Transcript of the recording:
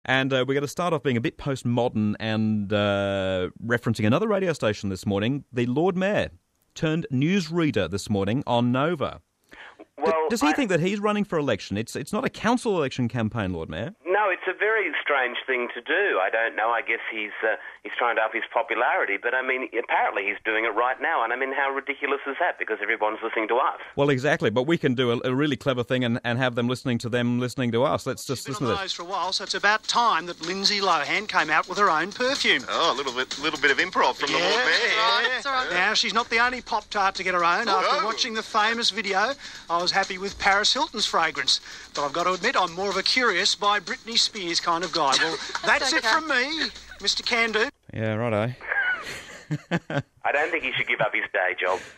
And we're going to start off being a bit postmodern and referencing another radio station this morning. The Lord Mayor turned newsreader this morning on Nova. Well, Does he think that he's running for election? It's not a council election campaign, Lord Mayor. No, it's a very strange thing to do. I don't know. I guess he's trying to up his popularity, but I mean, apparently he's doing it right now. And I mean, how ridiculous is that? Because everyone's listening to us. Well, exactly. But we can do a really clever thing and have them listening to us. Let's just listen to this. For a while, so it's about time that Lindsay Lohan came out with her own perfume. Oh, a little bit of improv from the Lord Mayor. That's all right. Now, she's not the only Pop-Tart to get her own. After watching the famous video, I was happy with Paris Hilton's fragrance. But I've got to admit, I'm more of a curious by Britney Spears kind of guy. Well, that's it from me, Mr. Can-Do. Yeah, righto. I don't think he should give up his day job.